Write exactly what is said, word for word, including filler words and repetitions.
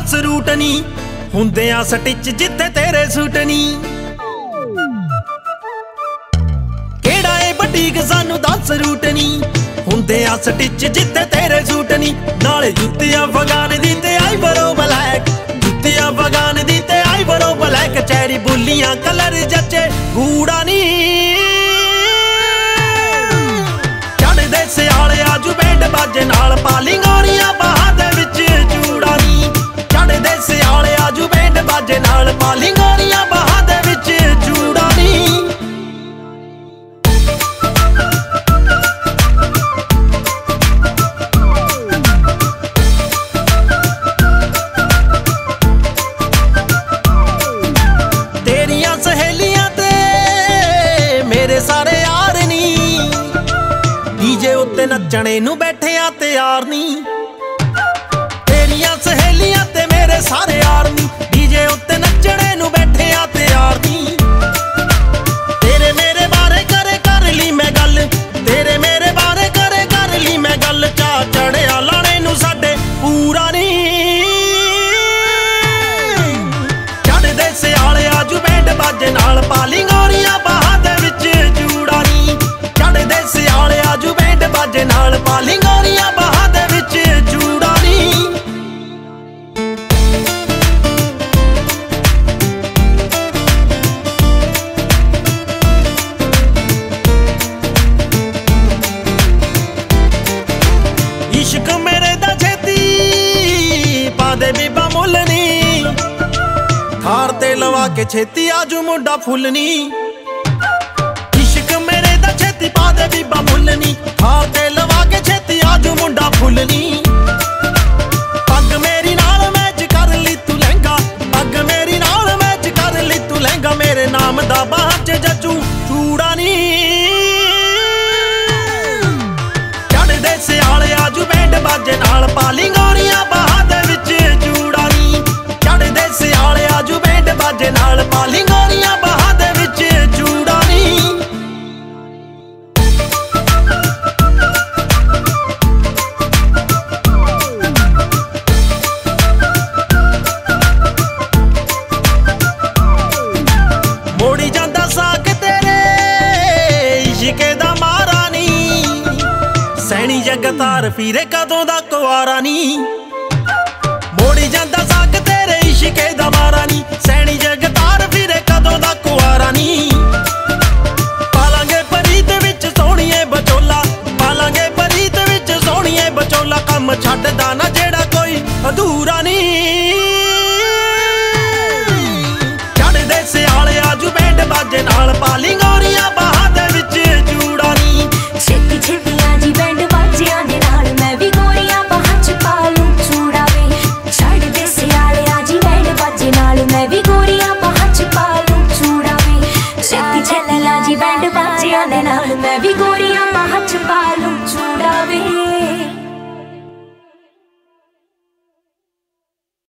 दस रूट नी हुंदे आ स्टिच जिथे तेरे सूट नी। केड़ा ए बटीक सानू दस रूट नी हुंदे आ स्टिच जिथे तेरे सूट नी। नाले जुत्ती अफगान दी ते आई बरो ब्लैक, जुत्ती अफगान दी ते आई बरो ब्लैक। चेरी बुलियां कलर जचे गूड़ा नी चढ़दे सियाले आजू बैंड बाजे नाल पालिंग होनियां बाहां दे विच चूड़ा नी। चढ़दे सियाले आजू बैंड बाजे नाल पालिंग होनियां बाहां दे विच चूड़ा नी। तेरियां सहेलियां ते मेरे सारे यार नी डीजे उत्ते नचणे नू बैठे आ तैयार नी। तेरियां सहेलियां ते मेरे सारे यार नी डीजे उत्ते नचणे नू बैठे आ तैयार नी। तेरे मेरे बारे करे कर ली मैं गल, तेरे मेरे बारे करे कर ली मैं गल। चा चढ़िया लाने नू साडे पूरा नी चढ़दे सियाले आजू बैंड बाजे नाल पालिंग होनियां बाहां दे विच चूड़ा नी। चढ़दे सियाले आजू बैंड बाजे नाल पालिंग होनियां बाहां दे विच चूड़ा नी। इश्क मेरे दा छेती पा दे बीबा मुल नी थार ते लवा के छेती आजू मुंडा फुल नी। इश्क मेरे दा छेती पा दे बीबा मुल नी थार ते लवा के छेती आजू मुंडा फुल नी। पग मेरी नाल मैच कर ली तू लहंगा, पग मेरी नाल मैच कर ली तू लहंगा। मेरे नाम दा बाहां च जचू चूड़ा नी चढ़दे सियाले आजू बैंड बाजे नाल पालिंग होनियां बाहां दे विच चूड़ा नी। चढ़दे सियाले आजू बैंड बाजे नाल पालिंग होनियां बाहां दे विच चूड़ा नी। मोड़ी जांदा साक तेरे इश्के दा मारा नी सैनी जगतार फिरे कदों दा कुआरा नी। मोड़ी जांदा साक तेरे इश्के दा मारा नी सैनी जगतार फिरे कदों दा कुआरा नी। पालांगे परीत विच सोहणीए बचोला, पालांगे परीत विच सोहणीए बचोला। कम छड्डदा ना जेड़ा कोई अधूरा नी चढ़दे सियाले आजू बैंड बाजे नाल पालिंग होनियां